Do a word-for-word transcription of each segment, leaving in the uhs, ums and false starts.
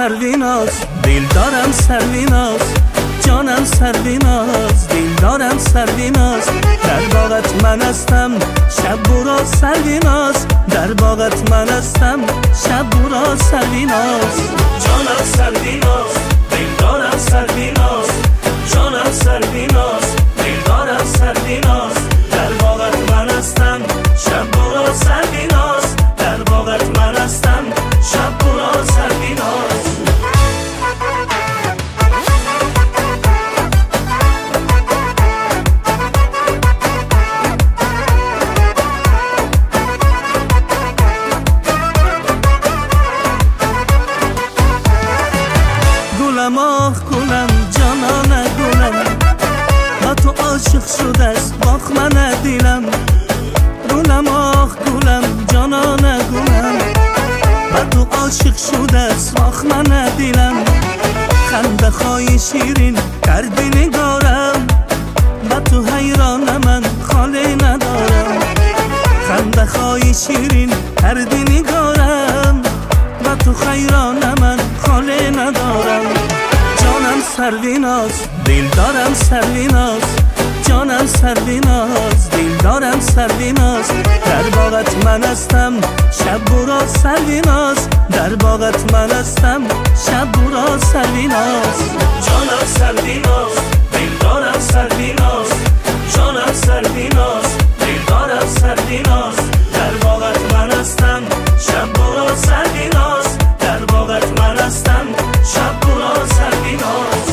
سرویناز دل دارم سرویناز جانم سرویناز دل دارم سرویناز در باغت من هستم شب برا سرویناز در باغت من هستم شب برا سرویناز جانم سرویناز دل دارم سرویناز جانم سرویناز دل دارم سرویناز در باغت من هستم شب برا سرویناز در باغت من هستم شب برا سرویناز گلم آخ گلم جانان گلم با تو عاشق شده است باخ من دیلم گلم آخ گلم جانان گلم با تو عاشق شده است باخ من دیلم خنده خای شیرین کردی نگارم با تو حیران من خاله ندارم خنده خای شیرین کردی نگارم با تو حیران من خاله ندارم جانم سرویناز دل دارم سرویناز جانم سرویناز دل دارم سرویناز در باغت من هستم شب برا سرویناز در باغت من هستم شب برا سرویناز جانم سرویناز دل دارم سرویناز جانم سرویناز دل دارم سرویناز در باغت من هستم شب برا سرویناز در باغت من هستم شب برا سرویناز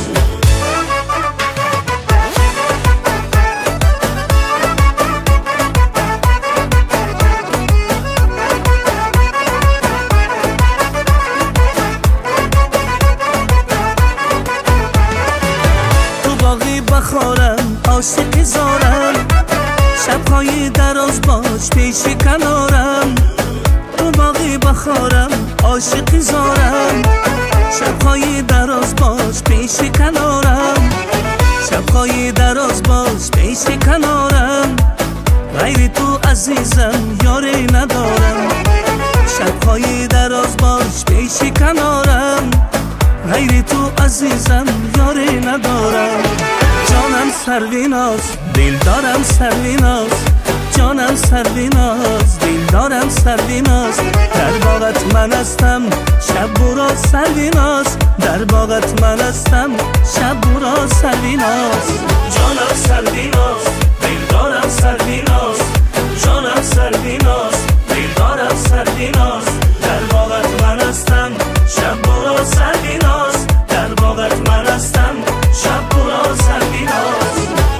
بخارم عاشق زارم شبهای دراز باش پیش کنارم تو باقی بخارم عاشق زارم شبهای دراز باش پیش کنارم شبهای دراز باش پیش کنارم غیر تو عزیزم یاری ندارم شبهای دراز باش پیش کنارم غیر تو عزیزم یاری ندارم جانم سرویناز دل دارم سرویناز جانم سرویناز دل دارم سرویناز در باغت من هستم شب برا سرویناز در باغت من هستم شب برا سرویناز جانم سرویناز دل دارم سرویناز جانم سرویناز دل دارم سرویناز در باغت من هستم شب برا سرویناز در باغت من هستم شب برا سرویناز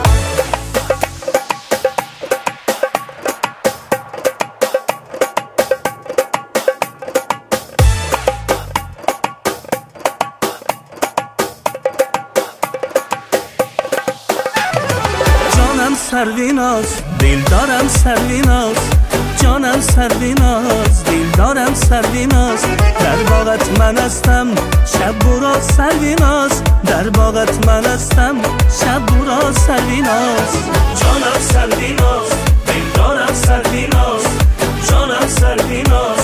جانم سرویناز دل دارم سرویناز جانم سرویناز دل دارم سرویناز در باغت من هستم شب برا سرویناز در باغت من هستم شب برا سرویناز جانم سرویناز دل دارم سرویناز جانم سرویناز